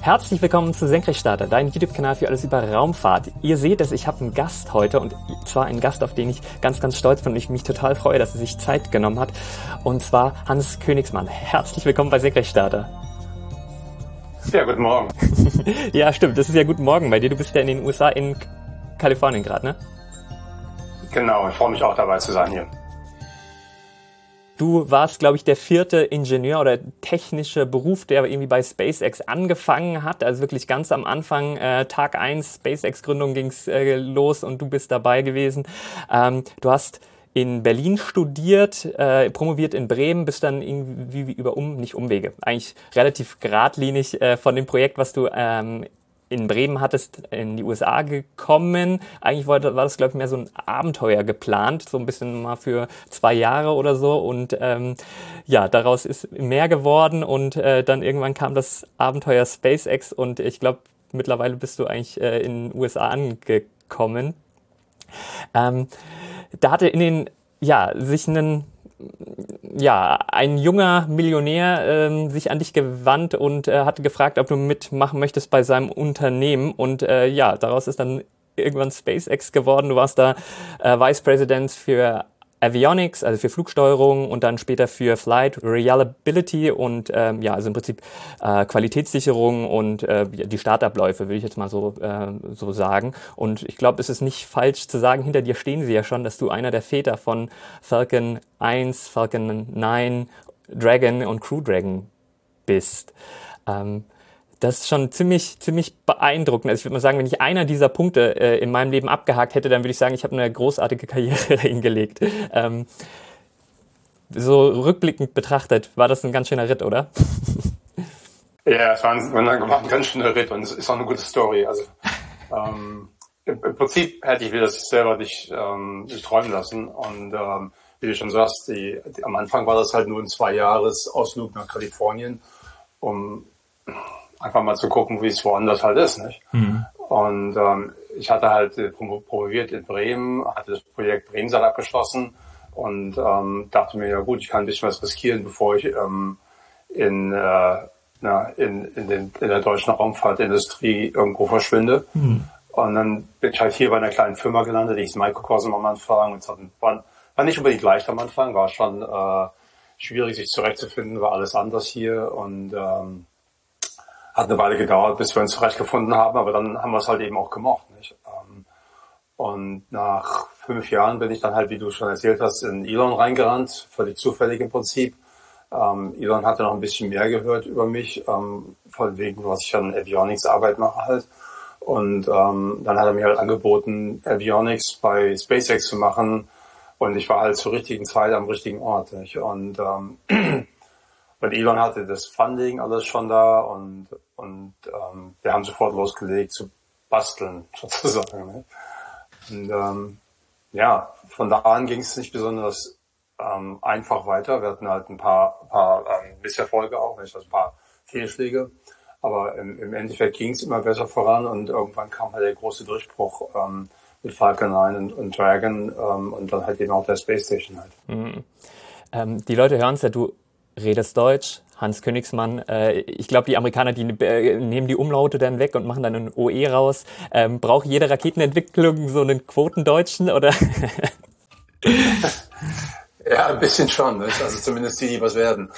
Herzlich willkommen zu Senkrechtstarter, dein YouTube-Kanal für alles über Raumfahrt. Ihr seht es, ich habe einen Gast heute und zwar einen Gast, auf den ich ganz, ganz stolz bin und ich mich total freue, dass er sich Zeit genommen hat. Und zwar Hans Königsmann. Herzlich willkommen bei Senkrechtstarter. Ja, guten Morgen. Ja, stimmt, das ist ja guten Morgen bei dir. Du bist ja in den USA, in Kalifornien gerade, ne? Genau, ich freue mich auch dabei zu sein hier. Du warst, glaube ich, der 4. Ingenieur oder technische Beruf, der irgendwie bei SpaceX angefangen hat. Also wirklich ganz am Anfang, Tag 1, SpaceX-Gründung ging's los und du bist dabei gewesen. Du hast in Berlin studiert, promoviert in Bremen, bist dann irgendwie über nicht Umwege, eigentlich relativ geradlinig von dem Projekt, was du in Bremen hattest, in die USA gekommen. Eigentlich war das, glaube ich, mehr so ein Abenteuer geplant, so ein bisschen mal für 2 Jahre oder so. Und ja, daraus ist mehr geworden und dann irgendwann kam das Abenteuer SpaceX und ich glaube, mittlerweile bist du eigentlich in den USA angekommen. Da hatte ein junger Millionär sich an dich gewandt und hatte gefragt, ob du mitmachen möchtest bei seinem Unternehmen. Und daraus ist dann irgendwann SpaceX geworden. Du warst da Vice President für Avionics, also für Flugsteuerung und dann später für Flight Reliability und also im Prinzip Qualitätssicherung und die Startabläufe, würde ich jetzt mal so sagen. Und ich glaube, es ist nicht falsch zu sagen, hinter dir stehen sie ja schon, dass du einer der Väter von Falcon 1, Falcon 9, Dragon und Crew Dragon bist. Das ist schon ziemlich beeindruckend. Also ich würde mal sagen, wenn ich einer dieser Punkte in meinem Leben abgehakt hätte, dann würde ich sagen, ich habe eine großartige Karriere hingelegt. So rückblickend betrachtet, war das ein ganz schöner Ritt, oder? Ja, es war ein ganz schöner Ritt und es ist auch eine gute Story. Also im Prinzip hätte ich mir das selber nicht träumen lassen. Und wie du schon sagst, am Anfang war das halt nur ein 2-Jahres-Ausflug nach Kalifornien, um einfach mal zu gucken, wie es woanders halt ist, nicht? Mhm. Und ich hatte halt promoviert in Bremen, hatte das Projekt Bremensaal abgeschlossen und dachte mir, ja gut, ich kann ein bisschen was riskieren, bevor ich in der deutschen Raumfahrtindustrie irgendwo verschwinde. Mhm. Und dann bin ich halt hier bei einer kleinen Firma gelandet, die hieß Microcosm am Anfang. Und es war nicht unbedingt leicht am Anfang, war schon schwierig, sich zurechtzufinden, war alles anders hier und hat eine Weile gedauert, bis wir uns zurechtgefunden haben, aber dann haben wir es halt eben auch gemocht, nicht? Und nach 5 Jahren bin ich dann halt, wie du schon erzählt hast, in Elon reingerannt, völlig zufällig im Prinzip. Elon hatte noch ein bisschen mehr gehört über mich, von wegen, was ich an Avionics-Arbeit mache halt. Und dann hat er mir halt angeboten, Avionics bei SpaceX zu machen. Und ich war halt zur richtigen Zeit am richtigen Ort, nicht? Und Elon hatte das Funding alles schon da und wir haben sofort losgelegt zu basteln, sozusagen. Ne? Und von da an ging es nicht besonders einfach weiter. Wir hatten halt ein paar Misserfolge auch, nicht? Also ein paar Fehlschläge. Aber im Endeffekt ging es immer besser voran und irgendwann kam halt der große Durchbruch mit Falcon 9 und Dragon und dann halt eben auch der Space Station halt. Mhm. Die Leute hören es ja, du redest Deutsch, Hans Königsmann. Ich glaube, die Amerikaner, die nehmen die Umlaute dann weg und machen dann ein OE raus. Braucht jede Raketenentwicklung so einen Quotendeutschen, oder? Ja, ein bisschen schon. Nicht? Also zumindest die was werden.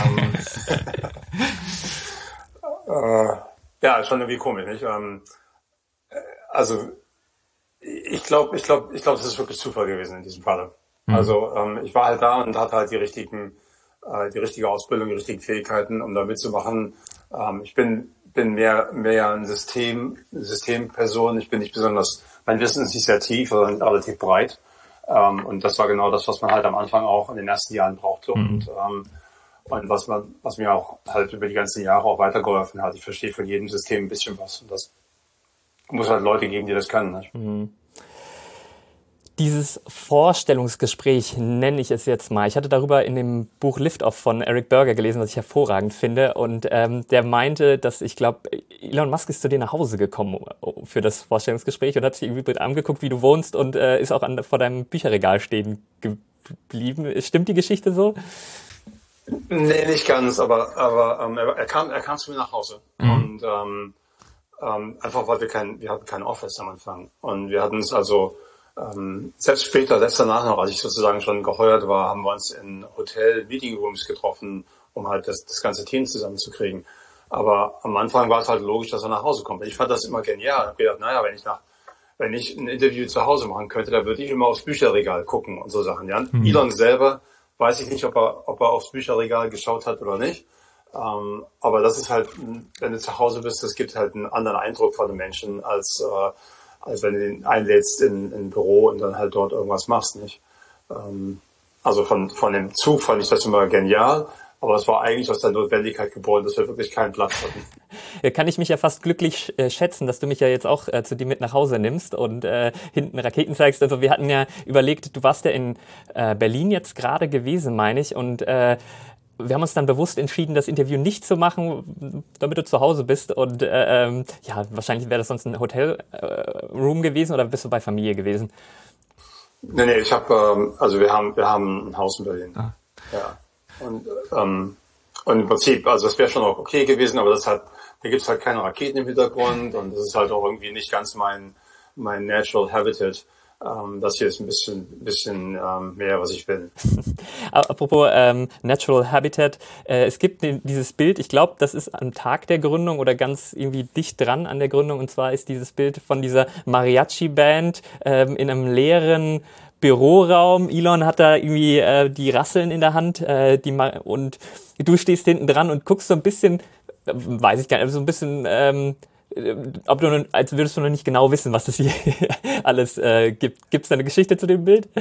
Ja, schon irgendwie komisch, nicht? Also ich glaube, das ist wirklich Zufall gewesen in diesem Falle. Mhm. Also ich war halt da und hatte halt die richtige Ausbildung, die richtigen Fähigkeiten, um da mitzumachen. Ich bin mehr eine Systemperson. Ich bin nicht besonders, mein Wissen ist nicht sehr tief, sondern relativ breit. Und das war genau das, was man halt am Anfang auch in den ersten Jahren brauchte. Mhm. Und was mir auch halt über die ganzen Jahre auch weitergeholfen hat. Ich verstehe von jedem System ein bisschen was. Und das muss halt Leute geben, die das können. Nicht? Mhm. Dieses Vorstellungsgespräch nenne ich es jetzt mal. Ich hatte darüber in dem Buch Lift-Off von Eric Berger gelesen, was ich hervorragend finde. Und der meinte, dass ich glaube, Elon Musk ist zu dir nach Hause gekommen für das Vorstellungsgespräch und hat sich irgendwie angeguckt, wie du wohnst und ist auch vor deinem Bücherregal stehen geblieben. Stimmt die Geschichte so? Nee, nicht ganz, aber er kam zu mir nach Hause. Mhm. Und und einfach weil wir hatten kein Office am Anfang und wir hatten es also selbst später, selbst danach noch, als ich sozusagen schon geheuert war, haben wir uns in Hotel-Meeting-Rooms getroffen, um halt das ganze Team zusammenzukriegen. Aber am Anfang war es halt logisch, dass er nach Hause kommt. Ich fand das immer genial. Ich habe gedacht, naja, wenn ich ein Interview zu Hause machen könnte, dann würde ich immer aufs Bücherregal gucken und so Sachen. Ja? Elon selber, weiß ich nicht, ob er aufs Bücherregal geschaut hat oder nicht. Aber das ist halt, wenn du zu Hause bist, das gibt halt einen anderen Eindruck von den Menschen, als wenn du ihn einlädst in ein Büro und dann halt dort irgendwas machst, nicht? Also von dem Zug fand ich das immer genial. Aber es war eigentlich aus der Notwendigkeit geboren, dass wir wirklich keinen Platz hatten. Ja, kann ich mich ja fast glücklich schätzen, dass du mich ja jetzt auch zu dir mit nach Hause nimmst und hinten Raketen zeigst. Also wir hatten ja überlegt, du warst ja in Berlin jetzt gerade gewesen, meine ich. Und wir haben uns dann bewusst entschieden, das Interview nicht zu machen, damit du zu Hause bist. Und ja, wahrscheinlich wäre das sonst ein Hotelroom gewesen oder bist du bei Familie gewesen? Nee, ich habe, also wir haben ein Haus in Berlin. Ah. Ja. Und im Prinzip, also das wäre schon auch okay gewesen, aber da gibt's halt keine Raketen im Hintergrund und das ist halt auch irgendwie nicht ganz mein Natural Habitat. Das hier ist ein bisschen mehr, was ich will. Apropos Natural Habitat, es gibt dieses Bild, ich glaube, das ist am Tag der Gründung oder ganz irgendwie dicht dran an der Gründung, und zwar ist dieses Bild von dieser Mariachi-Band in einem leeren Büroraum. Elon hat da irgendwie die Rasseln in der Hand und du stehst hinten dran und guckst so ein bisschen, weiß ich gar nicht, so ein bisschen, als würdest du noch nicht genau wissen, was das hier alles gibt. Gibt es da eine Geschichte zu dem Bild?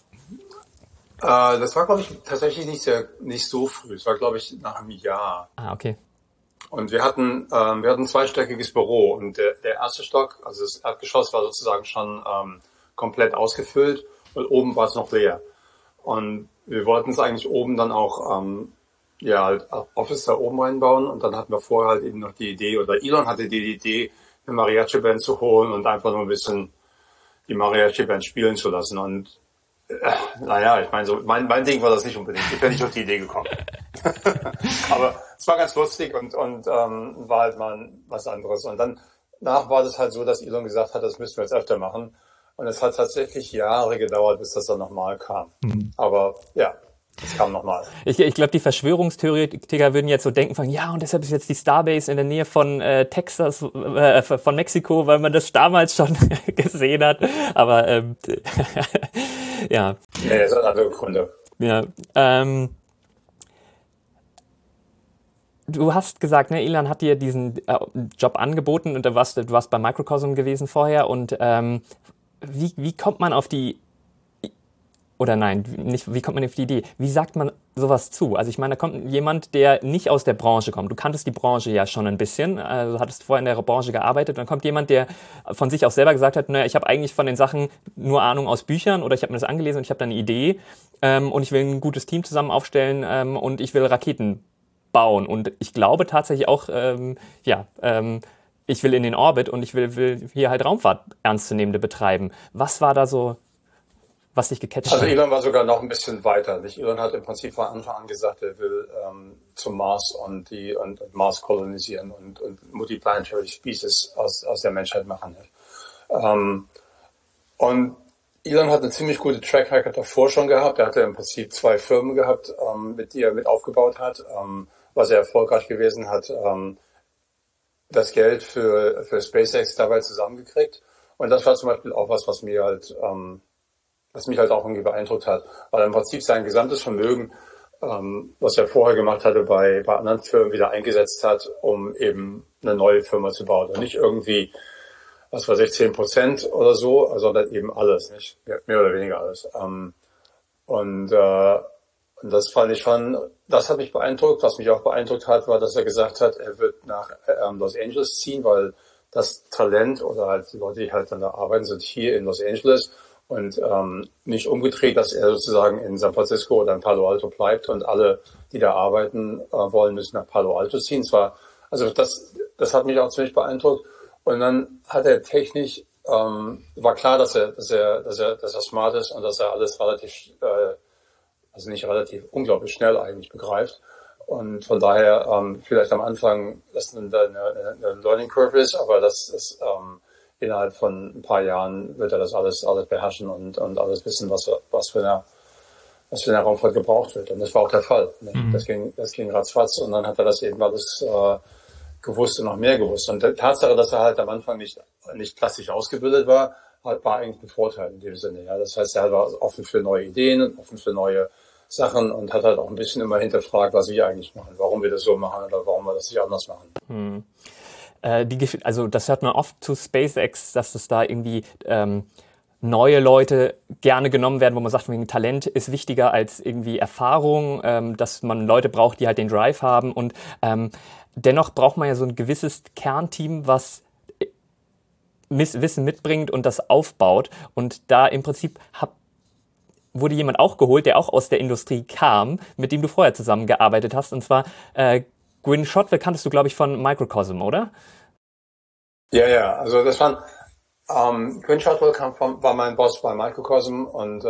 Das war, glaube ich, tatsächlich nicht so früh. Es war, glaube ich, nach einem Jahr. Ah, okay. Und wir hatten ein zweistöckiges Büro und der erste Stock, also das Erdgeschoss, war sozusagen schon komplett ausgefüllt. Und oben war es noch leer. Und wir wollten es eigentlich oben dann auch, halt Office da oben reinbauen. Und dann hatten wir vorher halt eben noch die Idee, oder Elon hatte die Idee, eine Mariachi-Band zu holen und einfach nur ein bisschen die Mariachi-Band spielen zu lassen. Und naja, ich meine, so mein Ding war das nicht unbedingt. Ich wäre nicht auf die Idee gekommen. Aber es war ganz lustig und war halt mal was anderes. Und dann nach war das halt so, dass Elon gesagt hat, das müssen wir jetzt öfter machen. Und es hat tatsächlich Jahre gedauert, bis das dann nochmal kam. Aber ja, es kam nochmal. Ich glaube, die Verschwörungstheoretiker würden jetzt so denken von, ja, und deshalb ist jetzt die Starbase in der Nähe von Texas, von Mexiko, weil man das damals schon gesehen hat. Aber ja. Nee, das hat andere Gründe. Ja. Du hast gesagt, ne, Elon hat dir diesen Job angeboten und du warst bei Microcosm gewesen vorher und wie kommt man auf die, oder nein, nicht, wie kommt man auf die Idee? Wie sagt man sowas zu? Also ich meine, da kommt jemand, der nicht aus der Branche kommt. Du kanntest die Branche ja schon ein bisschen, also hattest vorher in der Branche gearbeitet. Dann kommt jemand, der von sich auch selber gesagt hat, naja, ich habe eigentlich von den Sachen nur Ahnung aus Büchern oder ich habe mir das angelesen und ich habe da eine Idee und ich will ein gutes Team zusammen aufstellen und ich will Raketen bauen. Und ich glaube tatsächlich auch, ich will in den Orbit und ich will hier halt Raumfahrt ernstzunehmende betreiben. Was war da so, was dich gecatcht hat? Also Elon war sogar noch ein bisschen weiter. Nicht? Elon hat im Prinzip von Anfang an gesagt, er will zum Mars und Mars kolonisieren und multiplanetary species aus der Menschheit machen. Nicht? Und Elon hat eine ziemlich gute Track Record davor schon gehabt. Er hatte im Prinzip 2 Firmen gehabt, die er mit aufgebaut hat, was er erfolgreich gewesen hat. Das Geld für SpaceX dabei zusammengekriegt. Und das war zum Beispiel auch was mich halt auch irgendwie beeindruckt hat. Weil im Prinzip sein gesamtes Vermögen, was er vorher gemacht hatte, bei anderen Firmen wieder eingesetzt hat, um eben eine neue Firma zu bauen. Und nicht irgendwie, was weiß ich, 10% oder so, sondern eben alles, nicht? Mehr oder weniger alles. Und das fand ich schon, das hat mich beeindruckt. Was mich auch beeindruckt hat, war, dass er gesagt hat, er wird nach Los Angeles ziehen, weil das Talent oder halt die Leute, die halt dann da arbeiten, sind hier in Los Angeles und nicht umgedreht, dass er sozusagen in San Francisco oder in Palo Alto bleibt und alle, die da arbeiten wollen, müssen nach Palo Alto ziehen. Also das hat mich auch ziemlich beeindruckt. Und dann hat er technisch, war klar, dass er smart ist und dass er alles unglaublich schnell eigentlich begreift. Und von daher vielleicht am Anfang, dass eine Learning Curve ist, aber das ist innerhalb von ein paar Jahren wird er das alles beherrschen und alles wissen, was für eine Raumfahrt gebraucht wird. Und das war auch der Fall. Mhm. Das ging ratzfatz und dann hat er das eben alles gewusst und noch mehr gewusst. Und die Tatsache, dass er halt am Anfang nicht klassisch ausgebildet war eigentlich ein Vorteil in dem Sinne. Ja, das heißt, er war offen für neue Ideen, offen für neue Sachen und hat halt auch ein bisschen immer hinterfragt, was wir eigentlich machen, warum wir das so machen oder warum wir das nicht anders machen. Also das hört man oft zu SpaceX, dass es da irgendwie neue Leute gerne genommen werden, wo man sagt, wegen Talent ist wichtiger als irgendwie Erfahrung, dass man Leute braucht, die halt den Drive haben und dennoch braucht man ja so ein gewisses Kernteam, was Wissen mitbringt und das aufbaut und da im Prinzip wurde jemand auch geholt, der auch aus der Industrie kam, mit dem du vorher zusammengearbeitet hast, und zwar Gwynne Shotwell kanntest du, glaube ich, von Microcosm, oder? Ja, also das waren Gwynne Shotwell war mein Boss bei Microcosm und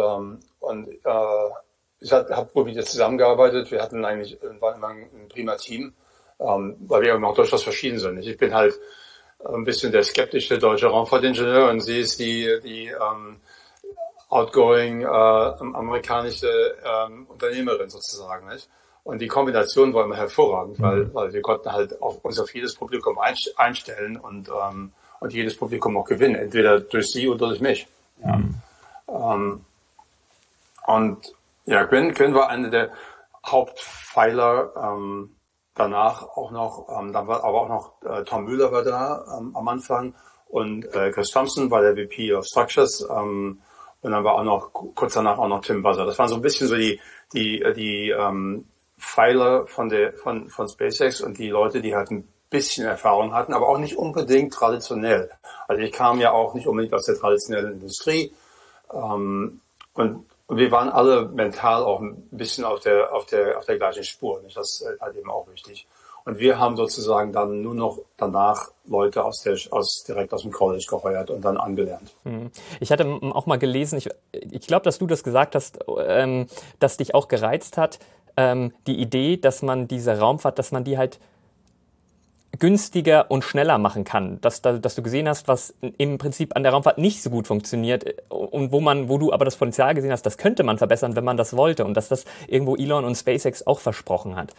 ich habe wohl mit ihr zusammengearbeitet. Wir waren immer ein prima Team, weil wir auch durchaus verschieden sind. Ich bin halt ein bisschen der skeptische deutsche Raumfahrtingenieur und sie ist die outgoing amerikanische Unternehmerin sozusagen, nicht? Und die Kombination war immer hervorragend, weil wir konnten halt uns auf jedes Publikum einstellen und jedes Publikum auch gewinnen, entweder durch sie oder durch mich. Ja. Und ja, Gwynne war einer der Hauptpfeiler. Danach auch noch, dann war aber auch noch Tom Müller war da am Anfang und Chris Thompson war der VP of Structures und dann war auch noch kurz danach auch noch Tim Buzzer. Das waren so ein bisschen so die Pfeiler von SpaceX und die Leute, die halt ein bisschen Erfahrung hatten, aber auch nicht unbedingt traditionell. Also ich kam ja auch nicht unbedingt aus der traditionellen Industrie und wir waren alle mental auch ein bisschen auf der gleichen Spur. Nicht? Das ist halt eben auch wichtig. Und wir haben sozusagen dann nur noch danach Leute direkt aus dem College geheuert und dann angelernt. Ich hatte auch mal gelesen, ich glaube, dass du das gesagt hast, dass dich auch gereizt hat, die Idee, dass man diese Raumfahrt, dass man die halt günstiger und schneller machen kann, dass du gesehen hast, was im Prinzip an der Raumfahrt nicht so gut funktioniert und wo du aber das Potenzial gesehen hast, das könnte man verbessern, wenn man das wollte und dass das irgendwo Elon und SpaceX auch versprochen hat.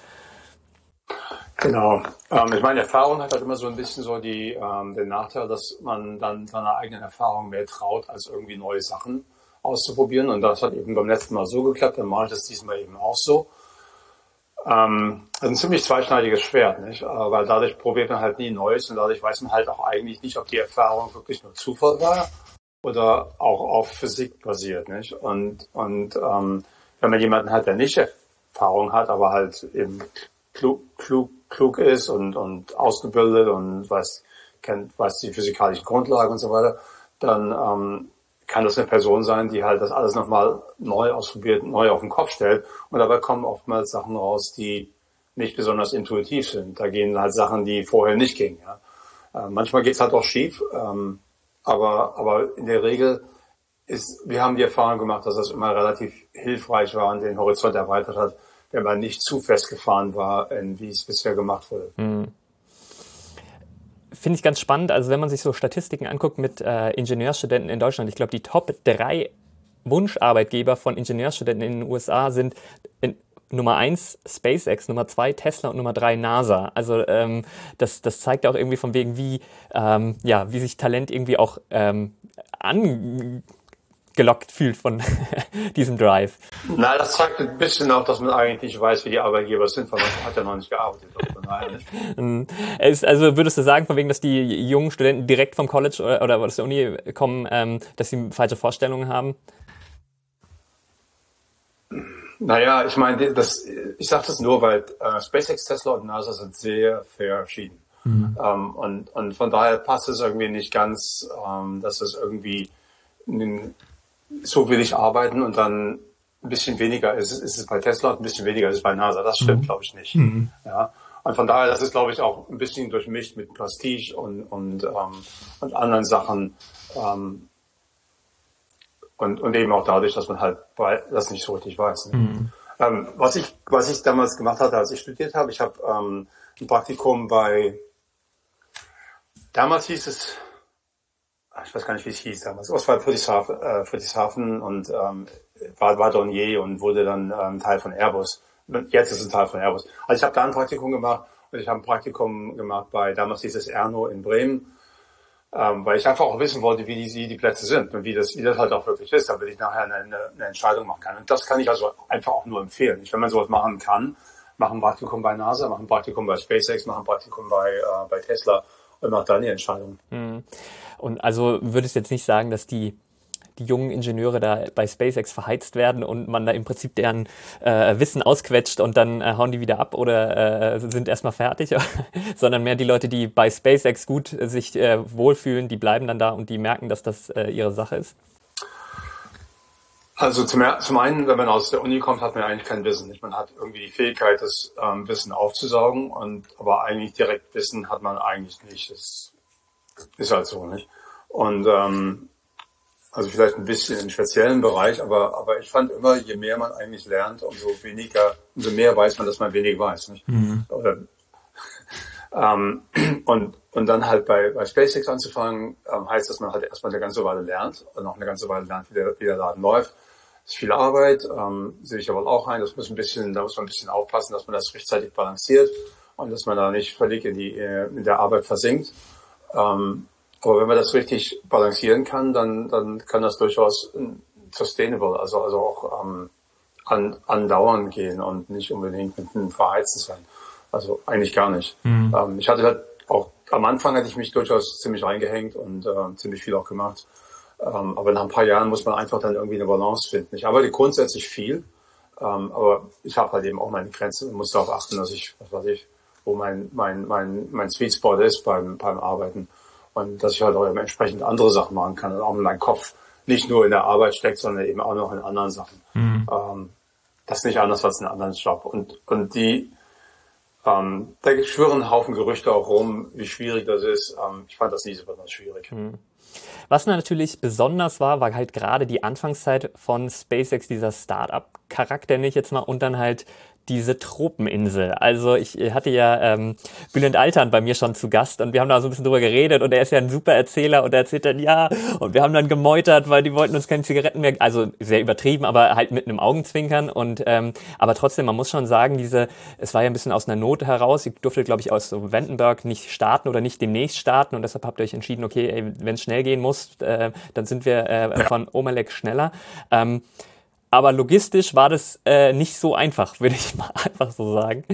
Genau. Ich meine, Erfahrung hat halt immer so ein bisschen so den Nachteil, dass man dann seiner eigenen Erfahrung mehr traut, als irgendwie neue Sachen auszuprobieren und das hat eben beim letzten Mal so geklappt, dann mache ich das diesmal eben auch so. Das ist ein ziemlich zweischneidiges Schwert, nicht? Weil dadurch probiert man halt nie Neues und dadurch weiß man halt auch eigentlich nicht, ob die Erfahrung wirklich nur Zufall war oder auch auf Physik basiert, nicht? Und wenn man jemanden hat, der nicht Erfahrung hat, aber halt eben klug ist und ausgebildet und weiß die physikalischen Grundlagen und so weiter, dann kann das eine Person sein, die halt das alles nochmal neu ausprobiert, neu auf den Kopf stellt. Und dabei kommen oftmals Sachen raus, die nicht besonders intuitiv sind. Da gehen halt Sachen, die vorher nicht gingen. Ja. Manchmal geht's halt auch schief, aber in der Regel wir haben die Erfahrung gemacht, dass das immer relativ hilfreich war und den Horizont erweitert hat, wenn man nicht zu festgefahren war, wie es bisher gemacht wurde. Finde ich ganz spannend. Also wenn man sich so Statistiken anguckt mit Ingenieurstudenten in Deutschland, ich glaube, die Top 3 Wunscharbeitgeber von Ingenieurstudenten in den USA sind Nummer 1 SpaceX, Nummer 2 Tesla und Nummer 3 NASA. Also das zeigt auch irgendwie von wegen, wie sich Talent irgendwie auch angelockt fühlt von diesem Drive. Na, das zeigt ein bisschen auch, dass man eigentlich nicht weiß, wie die Arbeitgeber sind, weil man hat ja noch nicht gearbeitet. Also würdest du sagen, von wegen, dass die jungen Studenten direkt vom College oder aus der Uni kommen, dass sie falsche Vorstellungen haben? Naja, ich meine, ich sage das nur, weil SpaceX, Tesla und NASA sind sehr verschieden. Und von daher passt es irgendwie nicht ganz, dass es irgendwie so will ich arbeiten und dann ein bisschen weniger ist es bei Tesla und ein bisschen weniger ist es bei NASA. Das stimmt, glaube ich, nicht. Ja. Und von daher, das ist, glaube ich, auch ein bisschen durchmischt mit Prestige und anderen Sachen. Und eben auch dadurch, dass man halt das nicht so richtig weiß. Ne? Was ich damals gemacht hatte, als ich studiert habe, ich habe ein Praktikum damals hieß es, ich weiß gar nicht, wie es hieß damals, es war Friedrichshafen und war Dornier und wurde dann Teil von Airbus. Jetzt ist es ein Teil von Airbus. Also ich habe da ein Praktikum gemacht und ich habe ein Praktikum gemacht damals hieß es Erno in Bremen, weil ich einfach auch wissen wollte, wie die Plätze sind und wie das halt auch wirklich ist, damit ich nachher eine Entscheidung machen kann. Und das kann ich also einfach auch nur empfehlen. Wenn man sowas machen kann, mach ein Praktikum bei NASA, mach ein Praktikum bei SpaceX, mach ein Praktikum bei Tesla und mach dann die Entscheidung. Und also würdest du jetzt nicht sagen, dass die jungen Ingenieure da bei SpaceX verheizt werden und man da im Prinzip deren Wissen ausquetscht und dann hauen die wieder ab oder sind erstmal fertig, sondern mehr die Leute, die bei SpaceX gut sich wohlfühlen, die bleiben dann da und die merken, dass das ihre Sache ist? Also zum einen, wenn man aus der Uni kommt, hat man eigentlich kein Wissen. Man hat irgendwie die Fähigkeit, das Wissen aufzusaugen, aber eigentlich direkt Wissen hat man eigentlich nicht. Das ist halt so, nicht? Und also vielleicht ein bisschen im speziellen Bereich, aber ich fand immer, je mehr man eigentlich lernt, umso mehr weiß man, dass man wenig weiß, nicht? Oder, und dann halt bei SpaceX anzufangen, heißt, dass man halt erstmal eine ganze Weile lernt und auch eine ganze Weile lernt, wie der Laden läuft. Das ist viel Arbeit, sehe ich aber auch ein. Da muss man ein bisschen aufpassen, dass man das rechtzeitig balanciert und dass man da nicht völlig in der Arbeit versinkt. Aber wenn man das richtig balancieren kann, dann kann das durchaus sustainable, also auch andauernd gehen und nicht unbedingt mit einem Verheizen sein. Also eigentlich gar nicht. Ich hatte halt auch, am Anfang hatte ich mich durchaus ziemlich reingehängt und ziemlich viel auch gemacht. Aber nach ein paar Jahren muss man einfach dann irgendwie eine Balance finden. Ich arbeite grundsätzlich viel, aber ich habe halt eben auch meine Grenzen und muss darauf achten, dass wo mein Sweet Spot ist beim Arbeiten. Und dass ich halt auch eben entsprechend andere Sachen machen kann und auch mein Kopf nicht nur in der Arbeit steckt, sondern eben auch noch in anderen Sachen. Das ist nicht anders als in einem anderen Job. Und da schwirren ein Haufen Gerüchte auch rum, wie schwierig das ist. Ich fand das nie so besonders schwierig. Was natürlich besonders war halt gerade die Anfangszeit von SpaceX, dieser Start-up-Charakter, nenne ich jetzt mal, und dann halt diese Tropeninsel. Also ich hatte ja Bülent Altan bei mir schon zu Gast und wir haben da so ein bisschen drüber geredet und er ist ja ein super Erzähler und er erzählt dann, ja, und wir haben dann gemeutert, weil die wollten uns keine Zigaretten mehr, also sehr übertrieben, aber halt mit einem Augenzwinkern und aber trotzdem, man muss schon sagen, es war ja ein bisschen aus einer Not heraus, ihr durftet, glaube ich, aus so Vandenberg nicht starten oder nicht demnächst starten und deshalb habt ihr euch entschieden, okay, wenn es schnell gehen muss, dann sind wir von Omelek schneller. Aber logistisch war das nicht so einfach, würde ich mal einfach so sagen.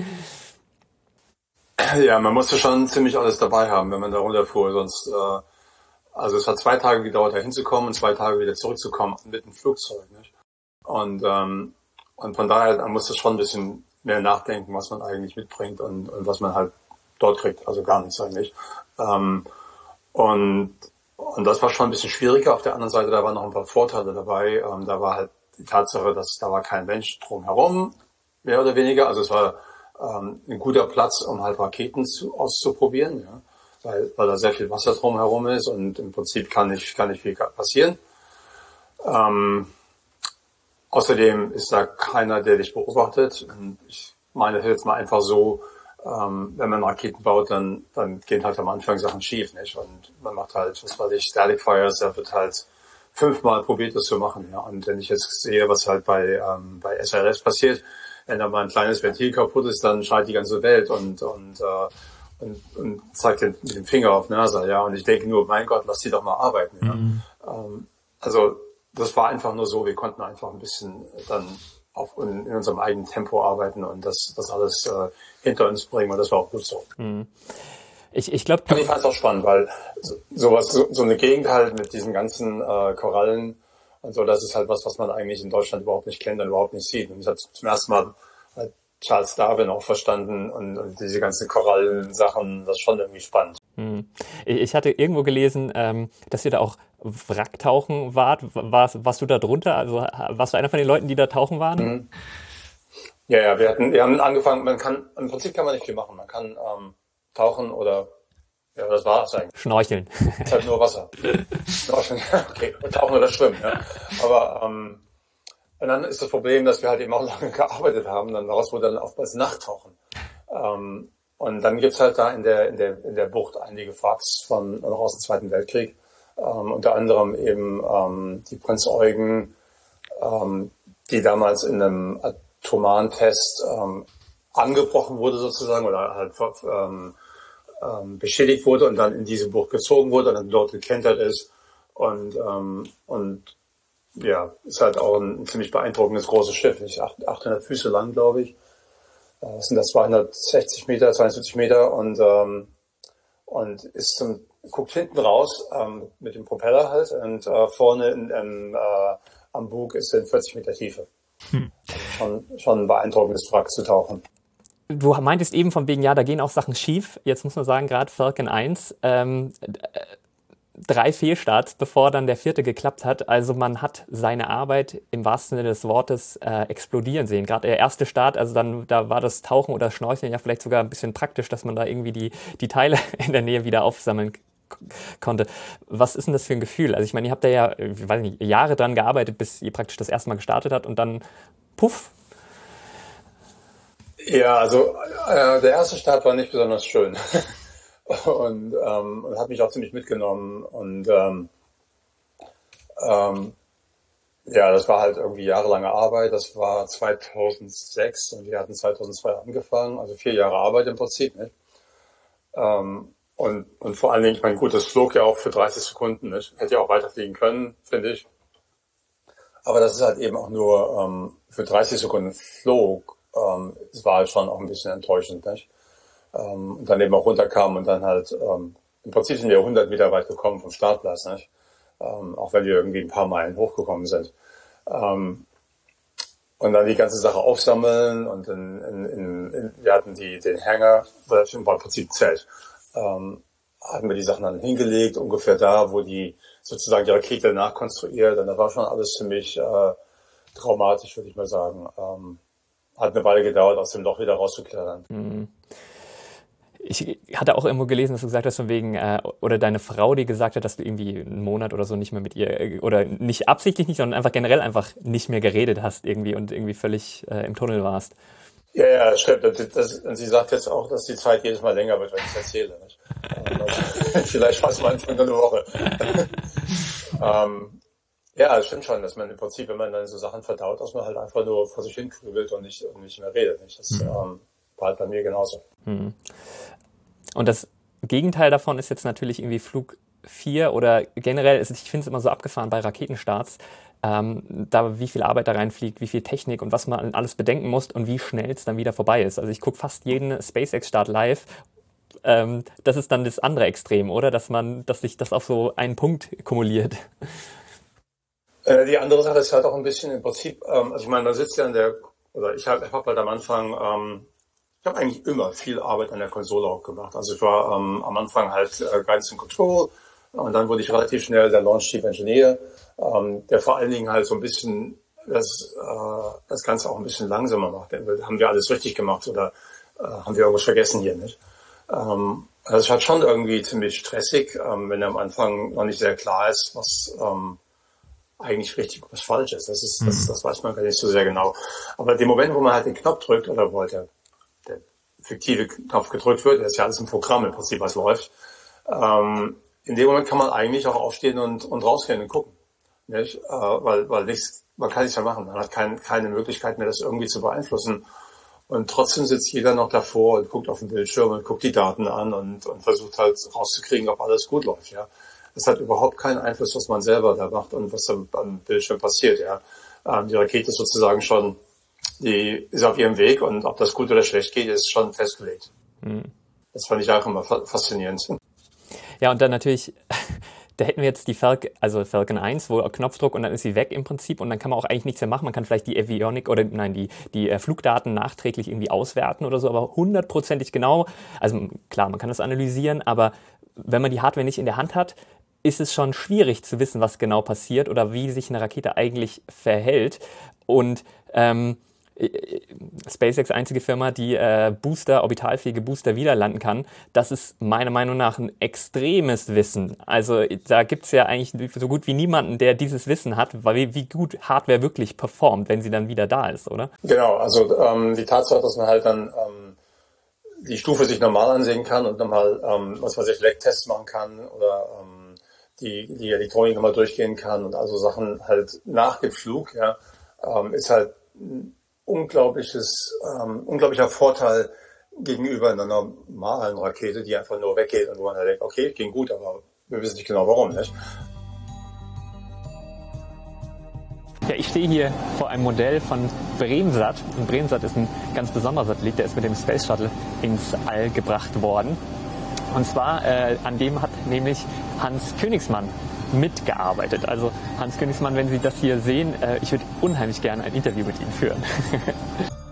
Ja, man musste schon ziemlich alles dabei haben, wenn man da runterfuhr. Sonst, also es hat 2 Tage gedauert, da hinzukommen und 2 Tage wieder zurückzukommen mit dem Flugzeug. Nicht? Und von daher man musste schon ein bisschen mehr nachdenken, was man eigentlich mitbringt und was man halt dort kriegt. Also gar nichts eigentlich. Und das war schon ein bisschen schwieriger. Auf der anderen Seite, da waren noch ein paar Vorteile dabei. Da war halt die Tatsache, dass da war kein Mensch drumherum, mehr oder weniger. Also es war ein guter Platz, um halt Raketen auszuprobieren, ja, weil da sehr viel Wasser drumherum ist und im Prinzip kann nicht viel passieren. Außerdem ist da keiner, der dich beobachtet. Und ich meine jetzt mal einfach so, wenn man Raketen baut, dann gehen halt am Anfang Sachen schief, nicht? Und man macht halt, Static Fires, da wird halt 5-mal probiert, das zu machen, ja. Und wenn ich jetzt sehe, was halt bei SRS passiert, wenn da mal ein kleines Ventil kaputt ist, dann schreit die ganze Welt und zeigt mit dem Finger auf NASA, ja. Und ich denke nur, mein Gott, lass die doch mal arbeiten, ja. Also, das war einfach nur so, wir konnten einfach ein bisschen dann auch in unserem eigenen Tempo arbeiten und das alles hinter uns bringen und das war auch gut so. Ich glaube, ich fand es auch spannend, weil so eine Gegend halt mit diesen ganzen Korallen und so, das ist halt was man eigentlich in Deutschland überhaupt nicht kennt und überhaupt nicht sieht. Und ich habe zum ersten Mal Charles Darwin auch verstanden und diese ganzen Korallen-Sachen, das ist schon irgendwie spannend. Ich hatte irgendwo gelesen, dass ihr da auch Wracktauchen wart. Warst du da drunter? Also warst du einer von den Leuten, die da tauchen waren? Ja, wir haben angefangen, im Prinzip kann man nicht viel machen. Man kann tauchen oder, ja, das war es eigentlich. Schnorcheln. Ist halt nur Wasser. Schnorcheln, okay. Tauchen oder schwimmen, ja. Aber Und dann ist das Problem, dass wir halt eben auch lange gearbeitet haben. Dann daraus wurde dann oftmals Nachttauchen. Und dann gibt's halt da in der Bucht einige Wracks noch aus dem Zweiten Weltkrieg. Unter anderem eben die Prinz Eugen, die damals in einem atomaren Test angebrochen wurde sozusagen oder halt beschädigt wurde und dann in diese Bucht gezogen wurde und dann dort gekentert ist. Und ja, ist halt auch ein ziemlich beeindruckendes großes Schiff, nicht 800 Füße lang, glaube ich. Das sind das 260 Meter, 72 Meter und guckt hinten raus mit dem Propeller halt und vorne am Bug ist in 40 Meter Tiefe. Schon ein beeindruckendes Wrack zu tauchen. Du meintest eben von wegen, ja, da gehen auch Sachen schief. Jetzt muss man sagen, gerade Falcon 1, 3 Fehlstarts, bevor dann der 4. geklappt hat. Also man hat seine Arbeit im wahrsten Sinne des Wortes explodieren sehen. Gerade der erste Start, also dann da war das Tauchen oder Schnorcheln ja vielleicht sogar ein bisschen praktisch, dass man da irgendwie die Teile in der Nähe wieder aufsammeln konnte. Was ist denn das für ein Gefühl? Also ich meine, ihr habt da ja, ich weiß nicht, Jahre dran gearbeitet, bis ihr praktisch das erste Mal gestartet habt und dann puff. Ja, also der erste Start war nicht besonders schön. Und hat mich auch ziemlich mitgenommen und ja, das war halt irgendwie jahrelange Arbeit. Das war 2006 und wir hatten 2002 angefangen, also 4 Jahre Arbeit im Prinzip. Nicht? Und vor allen Dingen, ich meine, gut, das flog ja auch für 30 Sekunden, nicht? Hätte ja auch weiterfliegen können, finde ich. Aber das ist halt eben auch nur für 30 Sekunden flog. Es war halt schon auch ein bisschen enttäuschend, nicht? Und dann eben auch runterkam und dann halt, im Prinzip sind wir 100 Meter weit gekommen vom Startplatz, nicht? Auch wenn wir irgendwie ein paar Meilen hochgekommen sind. Und dann die ganze Sache aufsammeln und wir hatten den Hangar, das war im Prinzip Zelt, hatten wir die Sachen dann hingelegt, ungefähr da, wo sozusagen die Rakete nachkonstruiert, und da war schon alles ziemlich traumatisch, würde ich mal sagen. Hat eine Weile gedauert, aus dem Loch wieder rauszuklettern. Mhm. Ich hatte auch irgendwo gelesen, dass du gesagt hast, von wegen, oder deine Frau, die gesagt hat, dass du irgendwie einen Monat oder so nicht mehr mit ihr, oder nicht absichtlich nicht, sondern einfach generell einfach nicht mehr geredet hast irgendwie und irgendwie völlig im Tunnel warst. Ja, stimmt. Und sie sagt jetzt auch, dass die Zeit jedes Mal länger wird, wenn ich es erzähle. Nicht? Vielleicht fast mal eine Woche. Ja, es stimmt schon, dass man im Prinzip, wenn man dann so Sachen verdaut, dass man halt einfach nur vor sich hin grübelt und nicht mehr redet. Nicht? Das war halt bei mir genauso. Und das Gegenteil davon ist jetzt natürlich irgendwie Flug 4 oder generell, ich finde es immer so abgefahren bei Raketenstarts, da wie viel Arbeit da reinfliegt, wie viel Technik und was man alles bedenken muss und wie schnell es dann wieder vorbei ist. Also ich gucke fast jeden SpaceX-Start live. Das ist dann das andere Extrem, oder? Dass sich das auf so einen Punkt kumuliert. Die andere Sache ist halt auch ein bisschen im Prinzip, also ich meine, man sitzt ja ich habe halt am Anfang, ich habe eigentlich immer viel Arbeit an der Konsole auch gemacht. Also ich war am Anfang halt Guidance and Control und dann wurde ich relativ schnell der Launch Chief Engineer, der vor allen Dingen halt so ein bisschen das Ganze auch ein bisschen langsamer macht. Haben wir alles richtig gemacht oder haben wir irgendwas vergessen hier, nicht? Also es ist halt schon irgendwie ziemlich stressig, wenn am Anfang noch nicht sehr klar ist, was eigentlich richtig und was falsch ist. Das weiß man gar nicht so sehr genau. Aber in dem Moment, wo man halt den Knopf drückt oder wo halt der fiktive Knopf gedrückt wird, das ist ja alles ein Programm im Prinzip, was läuft, in dem Moment kann man eigentlich auch aufstehen und rausgehen und gucken. Nicht? Weil nichts, man kann nichts mehr machen. Man hat keine Möglichkeit mehr, das irgendwie zu beeinflussen. Und trotzdem sitzt jeder noch davor und guckt auf den Bildschirm und guckt die Daten an und versucht halt rauszukriegen, ob alles gut läuft. Ja, das hat überhaupt keinen Einfluss, was man selber da macht und was am Bildschirm passiert. Ja, die Rakete ist sozusagen schon, die ist auf ihrem Weg und ob das gut oder schlecht geht, ist schon festgelegt. Das fand ich auch immer faszinierend. Ja, und dann natürlich, da hätten wir jetzt die Falcon 1, wo Knopfdruck und dann ist sie weg im Prinzip und dann kann man auch eigentlich nichts mehr machen. Man kann vielleicht die Avionik oder die Flugdaten nachträglich irgendwie auswerten oder so, aber 100%ig genau, also klar, man kann das analysieren, aber wenn man die Hardware nicht in der Hand hat, ist es schon schwierig zu wissen, was genau passiert oder wie sich eine Rakete eigentlich verhält. Und SpaceX einzige Firma, die orbitalfähige Booster wieder landen kann. Das ist meiner Meinung nach ein extremes Wissen. Also da gibt's ja eigentlich so gut wie niemanden, der dieses Wissen hat, weil wie gut Hardware wirklich performt, wenn sie dann wieder da ist, oder? Genau, also die Tatsache, dass man halt dann die Stufe sich normal ansehen kann und nochmal, Lecktests machen kann oder die Elektronik nochmal durchgehen kann und also Sachen halt nach dem Flug, ja, ist halt ein unglaublicher Vorteil gegenüber einer normalen Rakete, die einfach nur weggeht und wo man halt denkt, okay, ging gut, aber wir wissen nicht genau warum, nicht? Ja, ich stehe hier vor einem Modell von BremSat. Und BremSat ist ein ganz besonderer Satellit, der ist mit dem Space Shuttle ins All gebracht worden. Und zwar, an dem hat nämlich Hans Königsmann mitgearbeitet. Also Hans Königsmann, wenn Sie das hier sehen, ich würde unheimlich gerne ein Interview mit Ihnen führen.